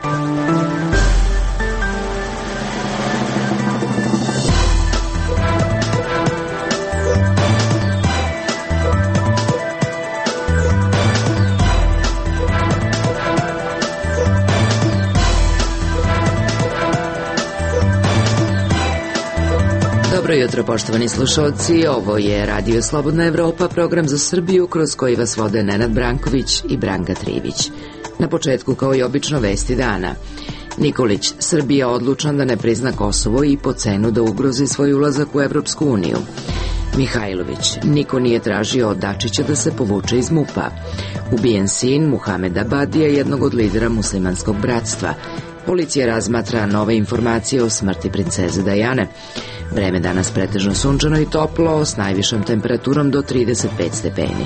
Dobro jutro, poštovani slušalci, ovo je Radio Slobodna Evropa, program za Srbiju kroz koji vas vode Nenad Branković i Branka Trivić. Na početku, kao i obično, vesti dana. Nikolić, Srbija odlučna da ne prizna Kosovo i po cenu da ugrozi svoj ulazak u Evropsku uniju. Mihajlović, niko nije tražio od Dačića da se povuče iz MUP-a. Ubijen sin Muhameda Badija, jednog od lidera muslimanskog bratstva. Policija razmatra nove informacije o smrti princeze Dajane. Vreme danas pretežno sunčano i toplo, s najvišom temperaturom do 35 stepeni.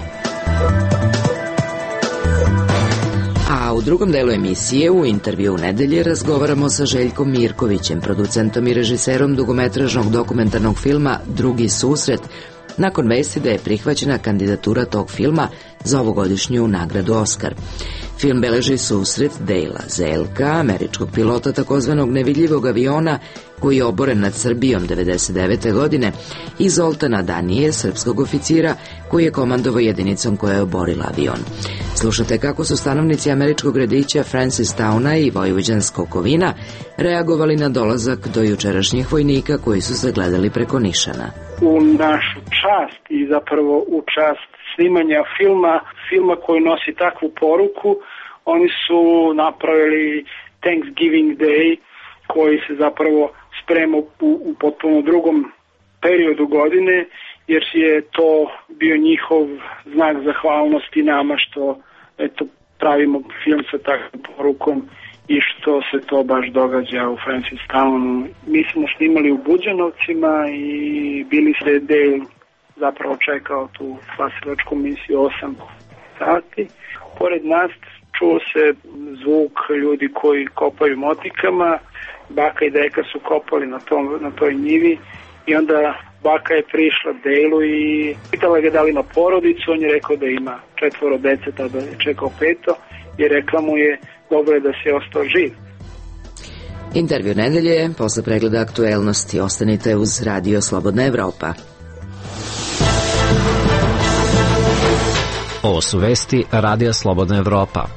A u drugom delu emisije, u intervju nedelje, razgovaramo sa Željkom Mirkovićem, producentom i režiserom dugometražnog dokumentarnog filma Drugi susret, nakon vesti da je prihvaćena kandidatura tog filma za ovogodišnju nagradu Oskar. Film beleži susret Dejla Zelka, američkog pilota takozvanog nevidljivog aviona koji je oboren nad Srbijom 1999. godine, i Zoltana Danije, srpskog oficira koji je komandovao jedinicom koja je oborila avion. Slušate kako su stanovnici američkog gradića Francistowna i vojvođanskog Kovina reagovali na dolazak do jučerašnjih vojnika koji su se gledali preko nišana. U našu čast i zapravo u čast snimanja filma koji nosi takvu poruku, oni su napravili Thanksgiving Day koji se zapravo sprema u potpuno drugom periodu godine, jer je to bio njihov znak zahvalnosti nama što pravimo film sa takvom porukom i što se to baš događa u Francistownu. Mi smo snimali u Buđanovcima i bili se Dale zapravo čekao tu spasilačku misiju 8 sati. Pored nas čuo se zvuk ljudi koji kopaju motikama, baka i deka su kopali na toj njivi i onda baka je prišla Dejlu i pitala ga da li ima porodicu. On je rekao da ima 4 dece, tada je čekao 5 i rekla mu je dobro je da si ostao živ. Intervju nedelje, posle pregleda aktuelnosti. Ostanite uz Radio Slobodna Evropa. Ovo su vesti Radija Slobodna Evropa.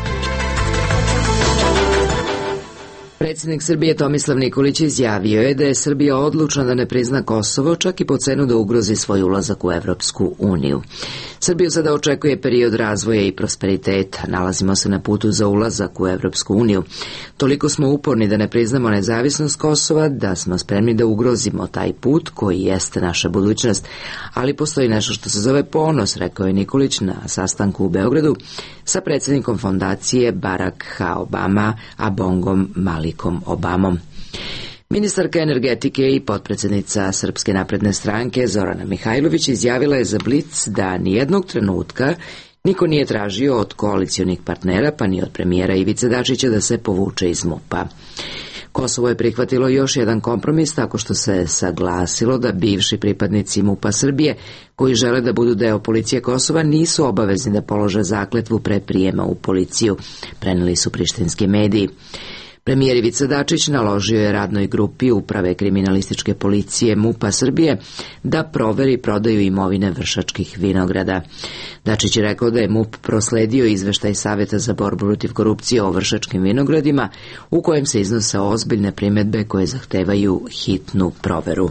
Predsjednik Srbije Tomislav Nikolić izjavio je da je Srbija odlučna da ne prizna Kosovo, čak i po cenu da ugrozi svoj ulazak u Evropsku uniju. Srbiju sada očekuje period razvoja i prosperiteta. Nalazimo se na putu za ulazak u Evropsku uniju. Toliko smo uporni da ne priznamo nezavisnost Kosova, da smo spremni da ugrozimo taj put koji jeste naša budućnost. Ali postoji nešto što se zove ponos, rekao je Nikolić na sastanku u Beogradu sa predsjednikom fondacije Barack Obama, Abongom Malikom Obamom. Ministarka energetike i potpredsjednica Srpske napredne stranke Zorana Mihajlović izjavila je za Blic da nijednog trenutka niko nije tražio od koalicionih partnera, pa ni od premijera Ivice Dačića da se povuče iz MUP-a. Kosovo je prihvatilo još jedan kompromis tako što se saglasilo da bivši pripadnici MUP-a Srbije koji žele da budu deo policije Kosova nisu obavezni da polože zakletvu pre prijema u policiju, preneli su prištinski mediji. Premijer Ivica Dačić naložio je radnoj grupi Uprave kriminalističke policije MUP-a Srbije da proveri prodaju imovine Vršačkih vinograda. Dačić je rekao da je MUP prosledio izveštaj Saveta za borbu protiv korupcije o Vršačkim vinogradima u kojem se iznose ozbiljne primedbe koje zahtevaju hitnu proveru.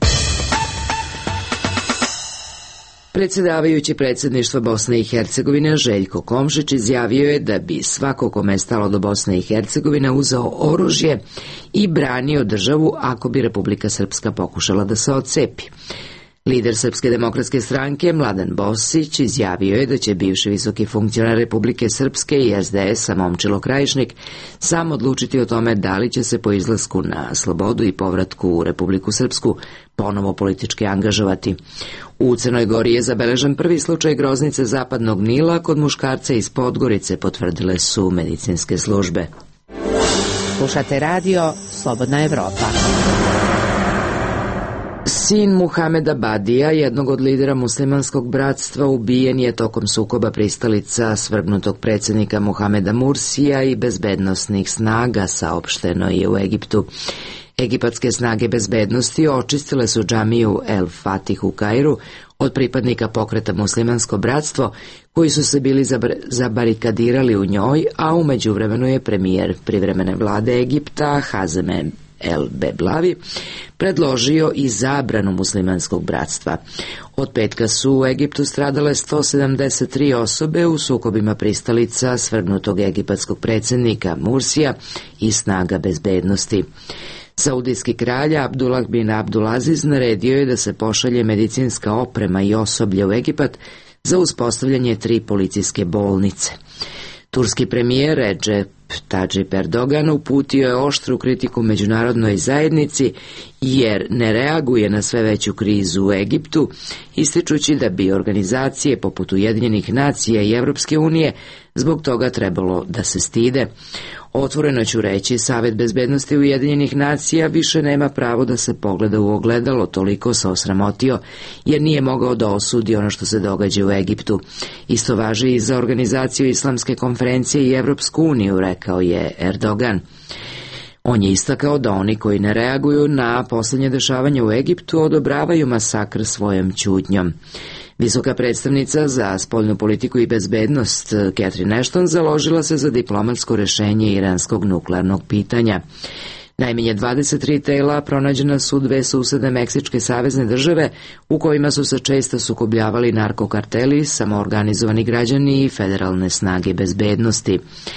Predsjedavajući predsjedništva Bosne i Hercegovine Željko Komšić izjavio je da bi svako kome je stalo do Bosne i Hercegovine uzeo oružje i branio državu ako bi Republika Srpska pokušala da se odcepi. Lider Srpske demokratske stranke Mladen Bosić izjavio je da će bivši visoki funkcionar Republike Srpske i SDS-a Momčilo Krajišnik sam odlučiti o tome da li će se po izlasku na slobodu i povratku u Republiku Srpsku ponovo politički angažovati. U Crnoj Gori je zabeležen prvi slučaj groznice zapadnog Nila kod muškarca iz Podgorice, potvrdile su medicinske službe. Slušate radio Slobodna Evropa. Sin Muhameda Badija, jednog od lidera muslimanskog bratstva, ubijen je tokom sukoba pristalica svrgnutog predsjednika Muhameda Mursija i bezbednosnih snaga, saopšteno je u Egiptu. Egipatske snage bezbednosti očistile su džamiju El Fatih u Kairu od pripadnika pokreta Muslimansko bratstvo, koji su se bili zabarikadirali u njoj, a u međuvremenu je premijer privremene vlade Egipta Hazem El Beblavi predložio i zabranu muslimanskog bratstva. Od petka su u Egiptu stradale 173 osobe u sukobima pristalica svrgnutog egipatskog predsjednika Mursija i snaga bezbednosti. Saudijski kralj Abdullah bin Abdulaziz naredio je da se pošalje medicinska oprema i osoblje u Egipat za uspostavljanje 3 policijske bolnice. Turski premijer Recep Tayyip Erdogan uputio je oštru kritiku međunarodnoj zajednici jer ne reaguje na sve veću krizu u Egiptu, ističući da bi organizacije poput Ujedinjenih nacija i Evropske unije zbog toga trebalo da se stide. Otvoreno ću reći, Savet bezbednosti Ujedinjenih nacija više nema pravo da se pogleda u ogledalo, toliko se osramotio jer nije mogao da osudi ono što se događa u Egiptu. Isto važi i za organizaciju Islamske konferencije i Evropsku uniju, rekao je Erdogan. On je istakao da oni koji ne reaguju na posljednje dešavanje u Egiptu odobravaju masakr svojom ćutnjom. Visoka predstavnica za spoljnu politiku i bezbednost Catherine Ashton založila se za diplomatsko rešenje iranskog nuklearnog pitanja. Najmanje 23 tela pronađena su 2 susedne meksičke savezne države u kojima su se često sukobljavali narkokarteli, samoorganizovani građani i federalne snage bezbednosti.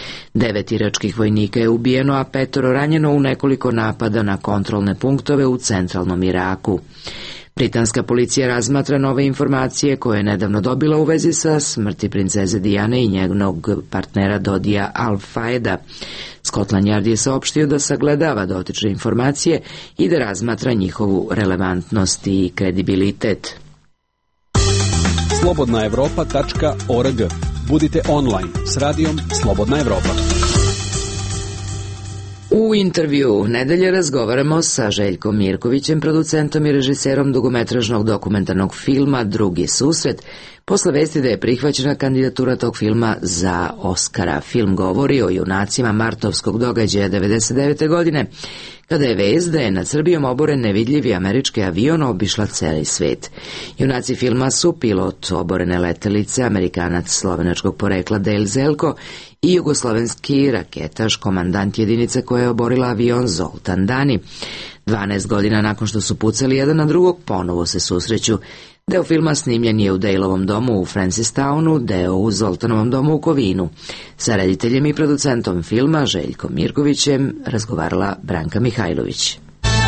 9 iračkih vojnika je ubijeno, a 5 ranjeno u nekoliko napada na kontrolne punktove u centralnom Iraku. Britanska policija razmatra nove informacije koje je nedavno dobila u vezi sa smrti princeze Dijane i njenog partnera Dodija Al-Faeda. Scotland Yard je saopštio da sagledava dotične informacije i da razmatra njihovu relevantnost i kredibilitet. slobodnaevropa.org. Budite online s radijom Slobodna Evropa. U intervju nedelje razgovaramo sa Željkom Mirkovićem, producentom i režiserom dugometražnog dokumentarnog filma Drugi susret, posle vesti da je prihvaćena kandidatura tog filma za Oskara. Film govori o junacima martovskog događaja 1999. godine, kada je vest da je nad Srbijom oboren nevidljivi američki avion obišla celi svet. Junaci filma su pilot oborene letelice, Amerikanac slovenačkog porekla Dale Zelko i jugoslovenski raketaš, komandant jedinice koja je oborila avion Zoltan Dani. 12 godina nakon što su pucali jedan na drugog, ponovo se susreću. Deo filma snimljen je u Daleovom domu u Francistownu, deo u Zoltanovom domu u Kovinu. Sa rediteljem i producentom filma Željkom Mirkovićem razgovarala Branka Mihajlović.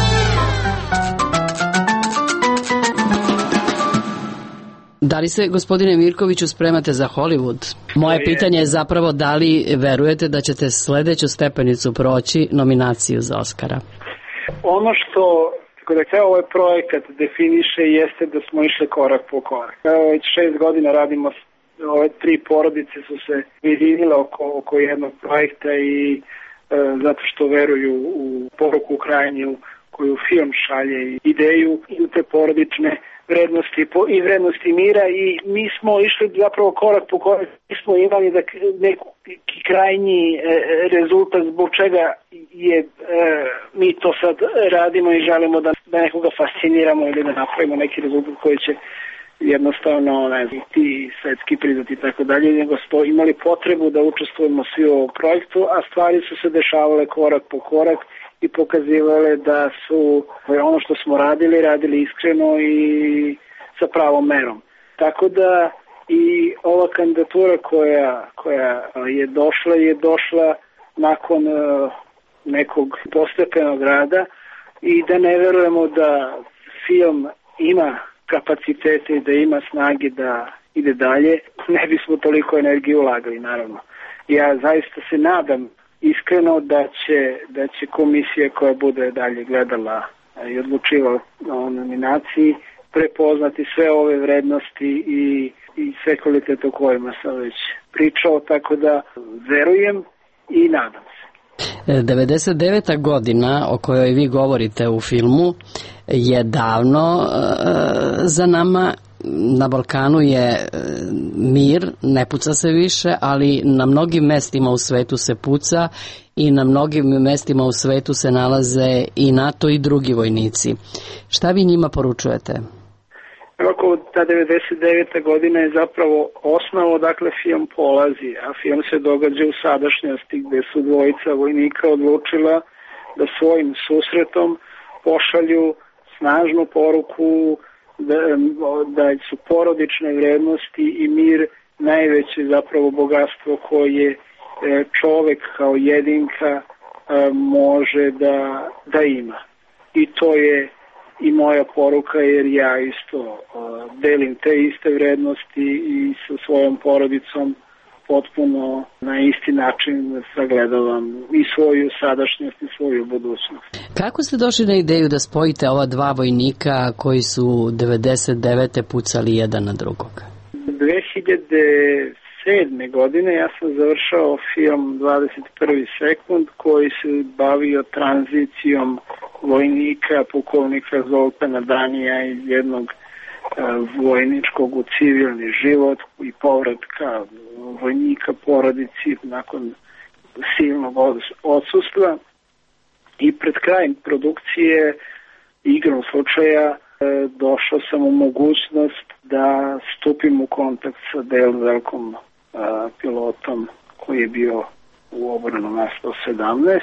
Da li se, gospodine Mirkoviću, spremate za Hollywood? Moje pitanje je zapravo da li verujete da ćete sledeću stepenicu proći, nominaciju za Oskara? Ono što kada je ovaj projekat definiše jeste da smo išli korak po korak. Već 6 godina radimo, ove 3 porodice su se ujedinile oko jednog projekta i zato što veruju u poruku krajnju koju film šalje, ideju i u te porodične vrednosti i vrednosti mira, i mi smo išli zapravo korak po korak, mi smo imali neki krajnji rezultat zbog čega je mi to sad radimo i želimo da nekoga fasciniramo ili da napravimo neki rezultat koji će jednostavno ti svetski priznati i tako dalje, nego smo imali potrebu da učestvujemo svi u ovom projektu, a stvari su se dešavale korak po korak i pokazivale da su ono što smo radili iskreno i sa pravom merom. Tako da i ova kandidatura koja je došla nakon nekog postepenog rada, i da ne verujemo da film ima kapacitete i da ima snage da ide dalje, ne bismo toliko energije ulagali, naravno. Ja zaista se nadam iskreno da će komisija koja bude dalje gledala i odlučivala o nominaciji prepoznati sve ove vrednosti i sve kvalitete o kojima sam već pričao, tako da verujem i nadam se. 99. godina o kojoj vi govorite u filmu je davno za nama. Na Balkanu je mir, ne puca se više, ali na mnogim mestima u svetu se puca i na mnogim mestima u svetu se nalaze i NATO i drugi vojnici. Šta vi njima poručujete? Ovako, ta 99. godina je zapravo osnova odakle film polazi, a film se događa u sadašnjosti gde su dvojica vojnika odlučila da svojim susretom pošalju snažnu poruku da su porodične vrednosti i mir najveće zapravo bogatstvo koje čovek kao jedinka može da ima. I to je i moja poruka, jer ja isto delim te iste vrednosti i sa svojom porodicom potpuno na isti način sagledavam i svoju sadašnjost i svoju budućnost. Kako ste došli na ideju da spojite ova dva vojnika koji su 99. pucali jedan na drugog? 2007. godine ja sam završao film 21. sekund koji se bavio tranzicijom vojnika, pukovnika Zoltana Danija iz jednog vojničkog u civilni život i povratka vojnika porodici nakon silnog odsustva. I pred krajem produkcije igrom slučaja došao sam u mogućnost da stupim u kontakt sa Dale Velkom, pilotom koji je bio u obranu A-117,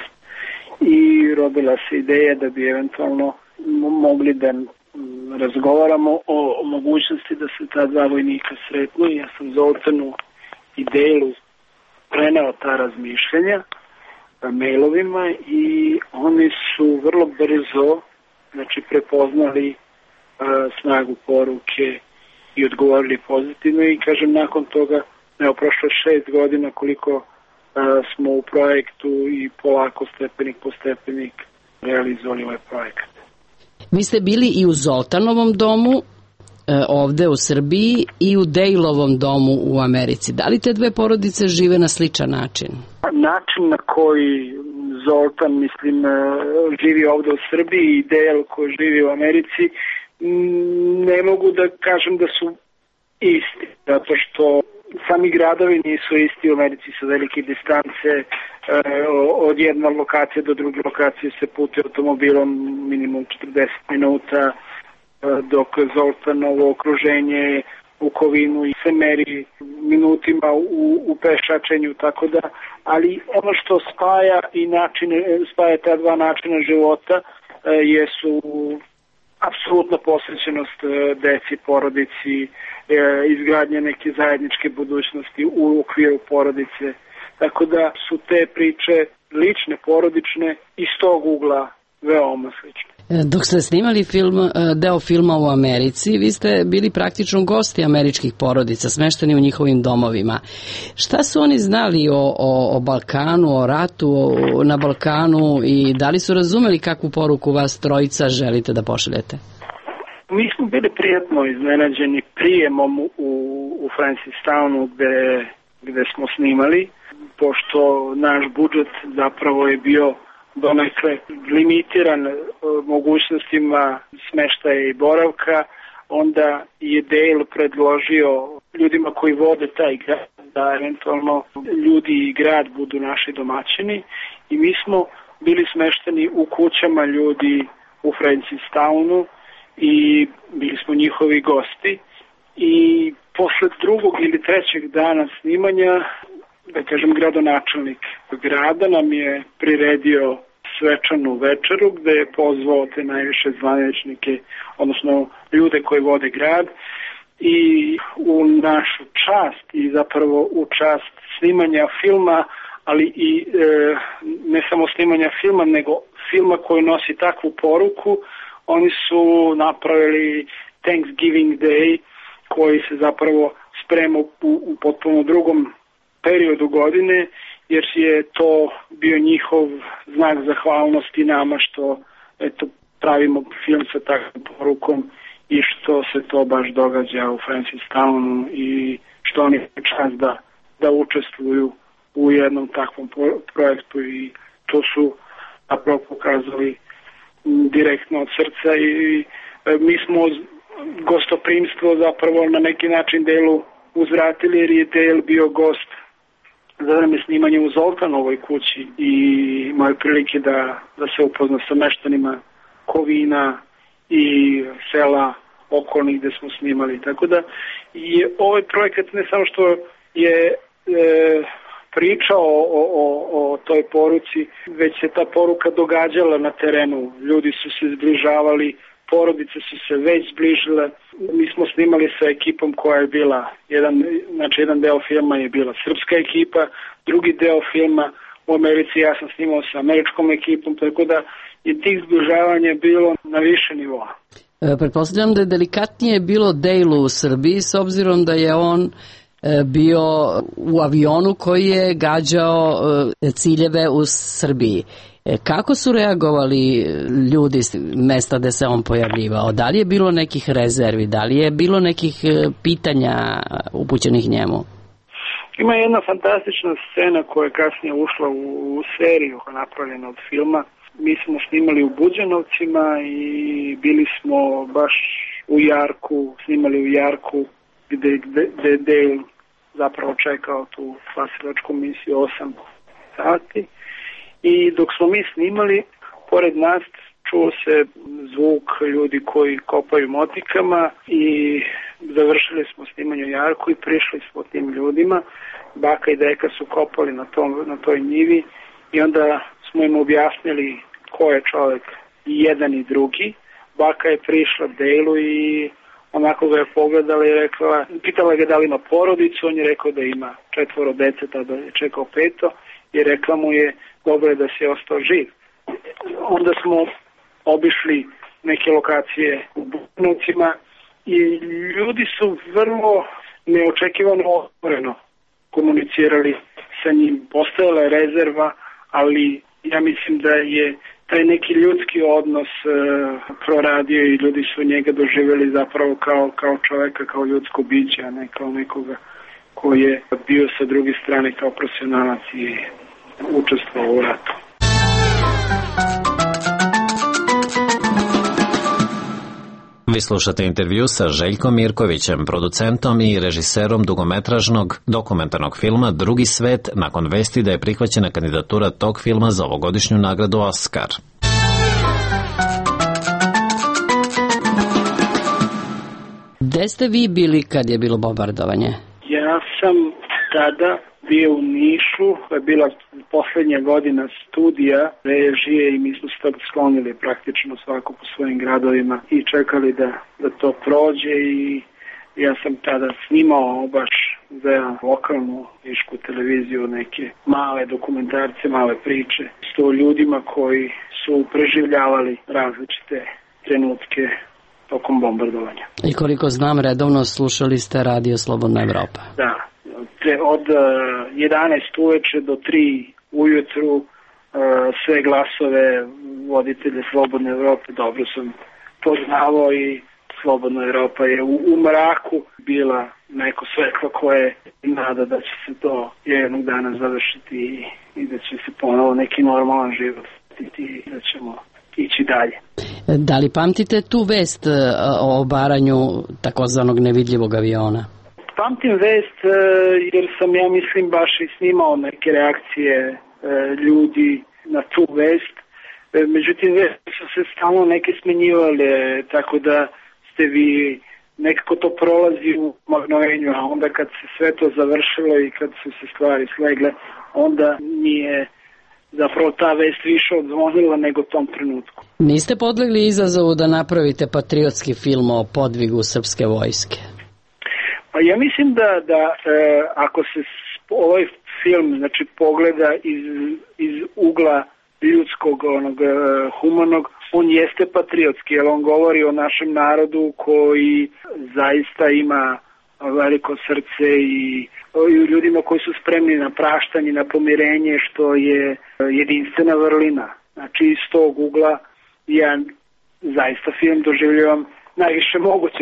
i rodila se ideja da bi eventualno mogli da razgovaramo o mogućnosti da se ta dva vojnika sretnu. Ja sam Zoltanu i Delu preneo ta razmišljanja mailovima i oni su vrlo brzo prepoznali snagu poruke i odgovorili pozitivno, i kažem, nakon toga prošlo 6 godina koliko smo u projektu i polako stepenik po stepenik realizovali ovaj projekat. Vi ste bili i u Zoltanovom domu ovde u Srbiji i u Dejlovom domu u Americi. Da li te dve porodice žive na sličan način? Način na koji Zoltan, živi ovde u Srbiji i Dejl koji živi u Americi, ne mogu da kažem da su isti, zato što sami gradovi nisu isti. U Americi su velike distance, od jedne lokacije do druge lokacije se putuje automobilom minimum 40 minuta, dok Zoltanovo okruženje u Kovinu i se meri minutima u pešačenju, tako da, ali ono što spaja ta dva načina života jesu apsolutna posvećenost deci, porodici, izgradnja neke zajedničke budućnosti u okviru porodice. Tako da su te priče lične, porodične, iz tog ugla veoma slične. Dok ste snimali deo filma u Americi, vi ste bili praktično gosti američkih porodica, smešteni u njihovim domovima. Šta su oni znali o Balkanu, o ratu na Balkanu, i da li su razumeli kakvu poruku vas trojica želite da pošaljete? Mi smo bili prijatno iznenađeni prijemom u Francistownu gde smo snimali, pošto naš budžet zapravo je bio donekle limitiran mogućnostima smeštaja i boravka. Onda je Dale predložio ljudima koji vode taj grad da eventualno ljudi i grad budu naši domaćini, i mi smo bili smešteni u kućama ljudi u Francistownu i bili smo njihovi gosti. I posle drugog ili trećeg dana snimanja, da kažem, gradonačelnik grada nam je priredio svečanu večeru gde je pozvao te najviše zvaničnike, odnosno ljude koji vode grad, i u našu čast i zapravo u čast snimanja filma, ali i ne samo snimanja filma, nego filma koji nosi takvu poruku, oni su napravili Thanksgiving Day koji se zapravo sprema u potpuno drugom periodu godine, jer je to bio njihov znak zahvalnosti nama što pravimo film sa takvom porukom i što se to baš događa u Francistownu i što oni čas da učestvuju u jednom takvom projektu, i to su zapravo pokazali direktno od srca i mi smo gostoprimstvo zapravo na neki način Delu uzvratili jer je Del bio gost za vreme snimanja u Zoltanovoj kući i imao prilike da se upozna sa meštanima Kovina i sela okolnih gde smo snimali. Tako da i ovaj projekat ne samo što je pričao o toj poruci, već se ta poruka događala na terenu. Ljudi su se zbližavali, porodice su se već zbližile. Mi smo snimali sa ekipom koja je bila, jedan deo filma je bila srpska ekipa, drugi deo filma u Americi ja sam snimao sa američkom ekipom, tako da je tih zbližavanja bilo na više nivoa. Pretpostavljam da je delikatnije bilo Dejlu u Srbiji s obzirom da je on bio u avionu koji je gađao ciljeve u Srbiji. Kako su reagovali ljudi s mesta gde se on pojavljivao? Da li je bilo nekih rezervi? Da li je bilo nekih pitanja upućenih njemu? Ima jedna fantastična scena koja je kasnije ušla u seriju napravljena od filma. Mi smo snimali u Buđanovcima i bili smo baš u Jarku, snimali u Jarku gde je Dale zapravo čekao tu spasilačku misiju 8 sati. I dok smo mi snimali, pored nas čuo se zvuk ljudi koji kopaju motikama i završili smo snimanje u Jarku i prišli smo tim ljudima. Baka i deka su kopali na toj njivi i onda smo im objasnili ko je čovjek i jedan i drugi. Baka je prišla Delu i onako ga je pogledala i pitala ga da li ima porodicu, on je rekao da ima 4 dece, tada je čekao 5 i rekla mu je dobro je da si ostao živ. Onda smo obišli neke lokacije u Buđanovcima i ljudi su vrlo neočekivano otvoreno komunicirali sa njim. Postojala je rezerva, ali ja mislim da je taj neki ljudski odnos proradio i ljudi su njega doživjeli zapravo kao čoveka, kao ljudsko biće, a ne kao nekoga koji je bio sa druge strane kao profesionalac i učestvovao u ratu. Vi slušate intervju sa Željkom Mirkovićem, producentom i režiserom dugometražnog dokumentarnog filma Drugi svet, nakon vesti da je prihvaćena kandidatura tog filma za ovogodišnju nagradu Oskar. Gde ste vi bili kad je bilo bombardovanje? Ja sam tada bio u Nišu, to je bila poslednja godina studija režije i mi smo se tako sklonili praktično svako po svojim gradovima i čekali da to prođe i ja sam tada snimao baš za lokalnu nišku televiziju neke male dokumentarce, male priče s to ljudima koji su preživljavali različite trenutke tokom bombardovanja. I koliko znam, redovno slušali ste Radio Slobodna Evropa. Da. Od 11 uveče do 3 ujutru sve glasove voditelje Slobodne Evrope dobro sam poznavao i Slobodna Evropa je u mraku bila neko svetlo koje nada da će se to jednog dana završiti i da će se ponovo neki normalan život i da ćemo ići dalje. Da li pamtite tu vest o obaranju takozvanog nevidljivog aviona? Pamtim vest jer sam, ja mislim, baš i snimao neke reakcije ljudi na tu vest. Međutim, vest su se stalno neke smenjivale, tako da ste vi nekako to prolazi u magnovenju, a onda kad se sve to završilo i kad su se stvari slegle, onda nije zapravo ta vest više odzvonila nego tom trenutku. Niste podlegli izazovu da napravite patriotski film o podvigu srpske vojske? Pa ja mislim da ako se ovaj film pogleda iz ugla ljudskog, humanog, on jeste patriotski, jer on govori o našem narodu koji zaista ima veliko srce i ljudima koji su spremni na praštanje, na pomirenje, što je jedinstvena vrlina. Znači iz tog ugla ja zaista film doživljavam najviše moguće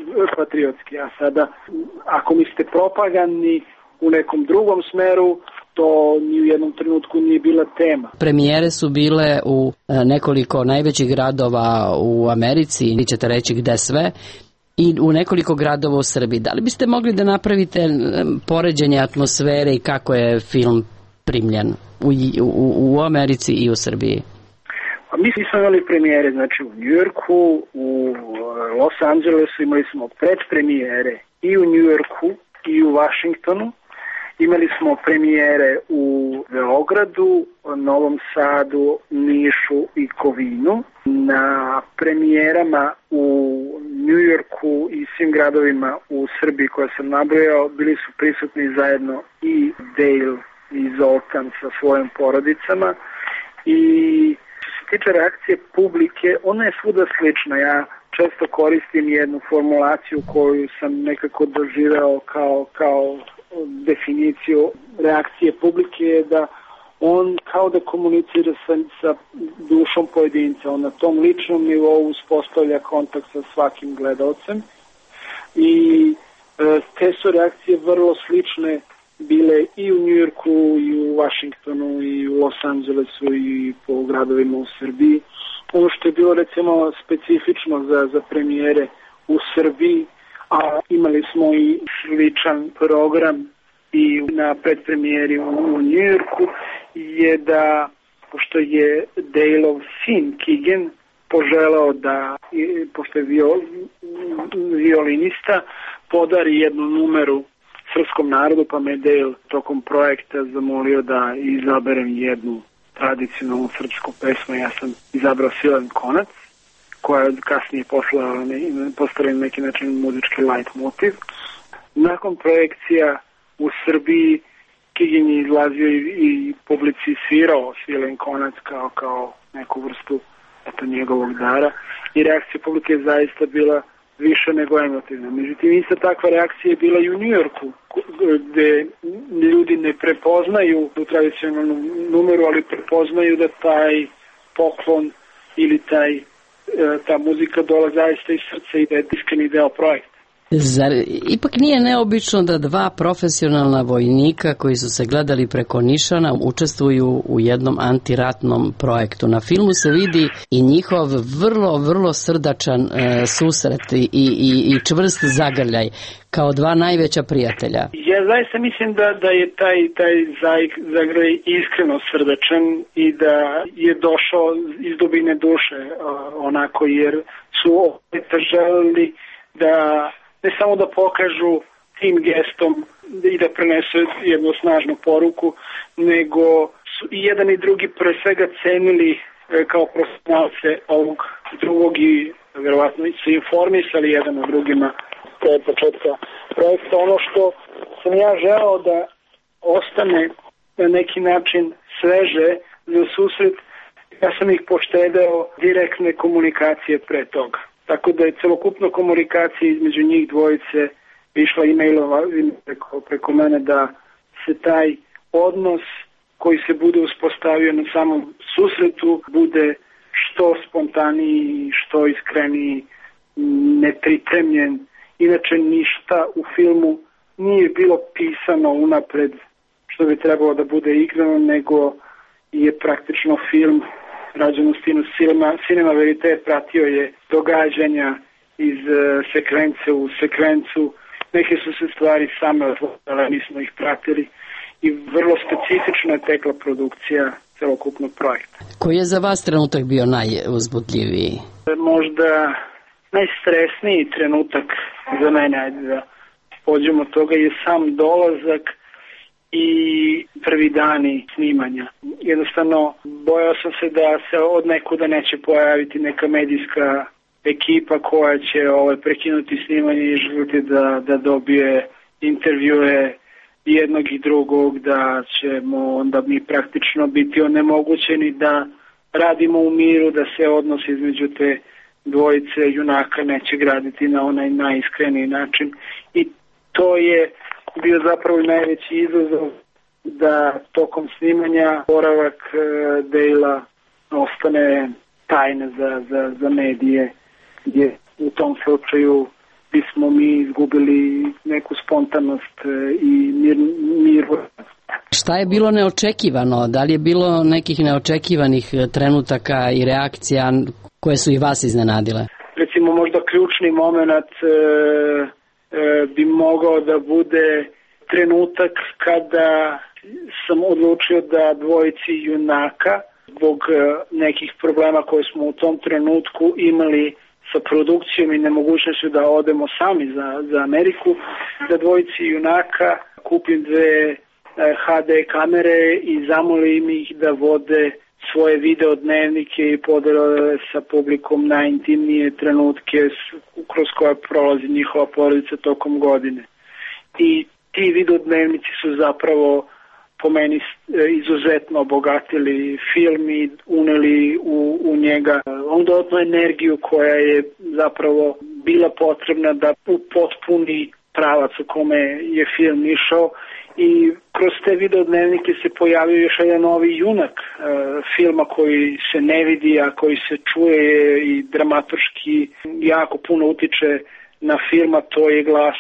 patriotski, a sada ako mislite propagandni u nekom drugom smeru, to ni u jednom trenutku nije bila tema. Premijere su bile u nekoliko najvećih gradova u Americi, vi ćete reći gde sve, i u nekoliko gradova u Srbiji. Da li biste mogli da napravite poređenje atmosfere i kako je film primljen u Americi i u Srbiji? Mi smo imali premijere, znači u Njujorku, u Los Angelesu, imali smo predpremijere i u Njujorku i u Vašingtonu. Imali smo premijere u Beogradu, Novom Sadu, Nišu i Kovinu. Na premijerama u Njujorku i svim gradovima u Srbiji koje sam nabrojao bili su prisutni zajedno i Dale i Zoltan sa svojim porodicama. I što se tiče reakcije publike, ona je svuda slična. Ja često koristim jednu formulaciju koju sam nekako doživeo kao definiciju reakcije publike, je da on kao da komunicira sa dušom pojedinca. On na tom ličnom nivou uspostavlja kontakt sa svakim gledalcem i te su reakcije vrlo slične bile i u Njujorku, i u Vašingtonu, i u Los Angelesu, i po gradovima u Srbiji. Ono što je bilo recimo specifično za premijere u Srbiji, a imali smo i sličan program i na predpremijeri u Njujorku, je da, pošto je Daleov sin Keegan poželao da, pošto je violinista, podari jednu numeru srpskom narodu, pa me Dale tokom projekta zamolio da izaberem jednu tradicionalnu srpsku pesmu. Ja sam izabrao Silan konac, koja je kasnije postala na neki način muzički light motiv. Nakon projekcija u Srbiji Keegan je izlazio i publici svirao Silan konac kao neku vrstu njegovog dara i reakcija publike je zaista bila više nego emotivna. Međutim, ista takva reakcija je bila i u Njujorku, gde ljudi ne prepoznaju tu tradicionalnu numeru, ali prepoznaju da taj poklon ili ta muzika dola zaista iz srca i da je iskreni deo projekta. Zar ipak nije neobično da dva profesionalna vojnika koji su se gledali preko nišana učestvuju u jednom antiratnom projektu? Na filmu se vidi i njihov vrlo srdačan susret i čvrst zagrljaj kao dva najveća prijatelja. Ja zaista mislim da je taj zagrljaj iskreno srdačan i da je došao iz dubine duše onako, jer su opet želeli da ne samo da pokažu tim gestom i da prenesu jednu snažnu poruku, nego su i jedan i drugi pre svega cenili kao profesionalce ovog drugog i verovatno su informisali jedan o drugima pre početka projekta. Ono što sam ja želeo da ostane na neki način sveže za susret, ja sam ih poštedeo direktne komunikacije pre toga. Tako da je celokupna komunikacija između njih dvojice išla e-mailova preko mene, da se taj odnos koji se bude uspostavio na samom susretu bude što spontaniji, što iskreniji, nepripremljen. Inače ništa u filmu nije bilo pisano unapred što bi trebalo da bude igrano, nego je praktično film rađen u stilu Cinema Verite, pratio je događanja iz sekvence u sekvencu. Neke su se stvari same otvorile, mi smo ih pratili i vrlo specifično je tekla produkcija celokupnog projekta. Koji je za vas trenutak bio najuzbudljiviji? Možda najstresniji trenutak za mene, ajde da pođemo od toga, je sam dolazak i prvi dani snimanja. Jednostavno, bojao sam se da se od nekuda neće pojaviti neka medijska ekipa koja će prekinuti snimanje i želiti da dobije intervjue jednog i drugog, da ćemo onda mi praktično biti onemogućeni da radimo u miru, da se odnos između te dvojice junaka neće graditi na onaj najiskreniji način. I to je bio zapravo najveći izazov, da tokom snimanja boravak Dejla ostane tajna za medije, gdje u tom slučaju bismo mi izgubili neku spontanost i mirnost. Šta je bilo neočekivano? Da li je bilo nekih neočekivanih trenutaka i reakcija koje su i vas iznenadile? Recimo možda ključni moment bi mogao da bude trenutak kada sam odlučio da dvojici junaka zbog nekih problema koje smo u tom trenutku imali sa produkcijom i nemogućnošću da odemo sami za Ameriku, da dvojici junaka kupim 2 HD kamere i zamolim ih da vode svoje video dnevnike i podele sa publikom najintimnije trenutke kroz koje prolazi njihova porodica tokom godine. I ti video dnevnici su zapravo po meni izuzetno obogatili film i uneli u njega dodatnu energiju koja je zapravo bila potrebna da upotpuni pravac u kome je film išao. I kroz te videodnevnike se pojavio još jedan novi junak filma koji se ne vidi, a koji se čuje i dramaturški jako puno utiče na film, a to je glas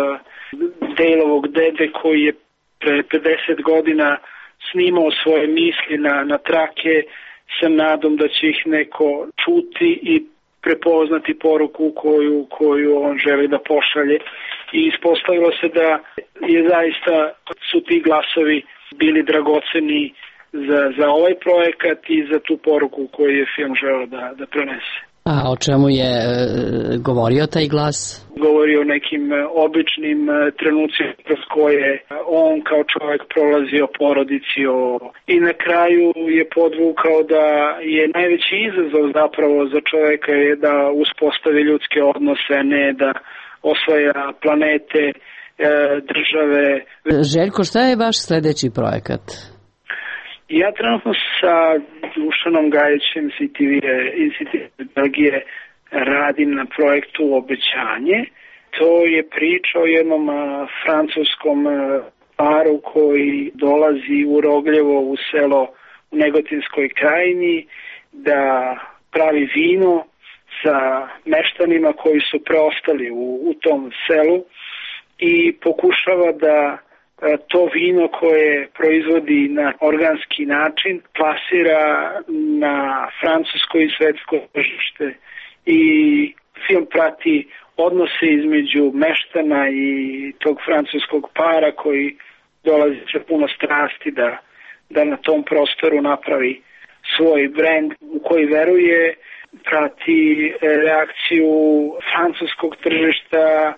Daleovog dede koji je pre 50 godina snimao svoje misli na trake sa nadom da će ih neko čuti i prepoznati poruku koju on želi da pošalje. I ispostavilo se da je zaista su ti glasovi bili dragoceni za ovaj projekat i za tu poruku koju je film želeo da prenese. A o čemu je govorio taj glas? Govori o nekim običnim trenucima kroz koje on kao čovjek prolazio porodici i na kraju je podvukao da je najveći izazov zapravo za čovjeka je da uspostavi ljudske odnose, a ne da osvaja planete, države. Željko, šta je vaš sledeći projekat? Ja trenutno sa Dušanom Gajićem iz Belgije radim na projektu Obećanje. To je priča o jednom francuskom paru koji dolazi u Rogljevo u selo u Negotinskoj krajini da pravi vino sa meštanima koji su preostali u tom selu i pokušava da to vino koje proizvodi na organski način plasira na francusko i svetsko tržište. I film prati odnose između meštana i tog francuskog para koji dolazi sa puno strasti da na tom prostoru napravi svoj brend u koji veruje, prati reakciju francuskog tržišta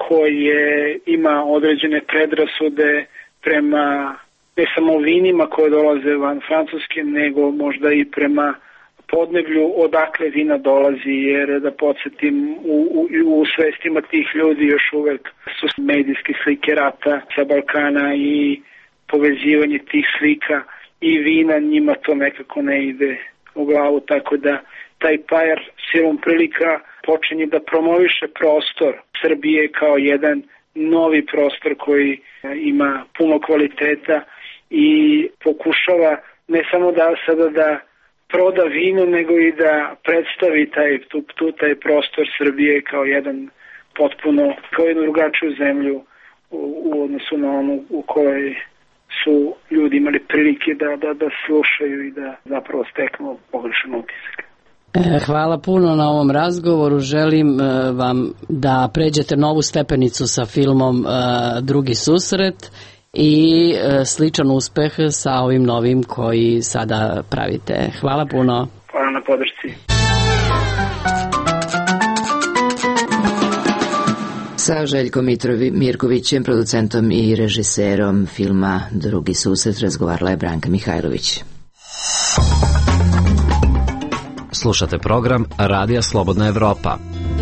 koje ima određene predrasude prema ne samo vinima koje dolaze van Francuske, nego možda i prema podneblju odakle vina dolazi, jer da podsjetim u svestima tih ljudi još uvek su medijske slike rata sa Balkana i povezivanje tih slika i vina, njima to nekako ne ide u glavu, tako da taj par silom prilika počinje da promoviše prostor Srbije kao jedan novi prostor koji ima puno kvaliteta i pokušava ne samo da sada da proda vino, nego i da predstavi taj prostor Srbije kao jedan potpuno, kao jednu drugačiju zemlju u odnosu na onu u kojoj su ljudi imali prilike da slušaju i da zapravo steknu pogrešan utisak. Hvala puno na ovom razgovoru. Želim vam da pređete novu stepenicu sa filmom Drugi susret i sličan uspeh sa ovim novim koji sada pravite. Hvala puno. Hvala na podršci. Sa Željkom Mirkovićem, producentom i režiserom filma Drugi susret, razgovarala je Branka Mihajlović. Slušate program Radija Slobodna Evropa.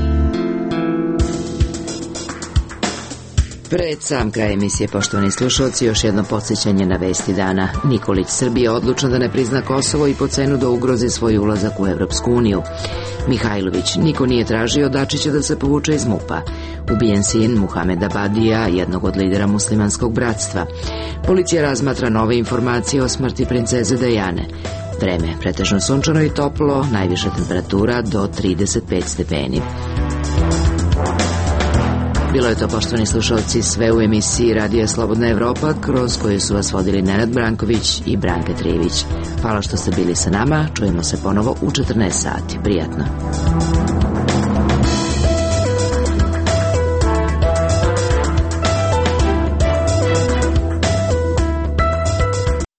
Pred sam kraj emisije, poštovani slušalci, još jedno podsjećanje na vesti dana. Nikolić, Srbija odlučna da ne prizna Kosovo i po cenu da ugrozi svoj ulazak u Evropsku uniju. Mihajlović, niko nije tražio Dačića da se povuče iz MUP-a. Ubijen sin Muhameda Badija, jednog od lidera muslimanskog bratstva. Policija razmatra nove informacije o smrti princeze Dajane. Vreme pretežno sunčano i toplo, najviša temperatura do 35 stepeni. Bilo je to, poštovani slušalci, sve u emisiji Radija Slobodna Evropa, kroz koju su vas vodili Nenad Branković i Branka Trijević. Hvala što ste bili sa nama, čujemo se ponovo u 14 sati. Prijatno.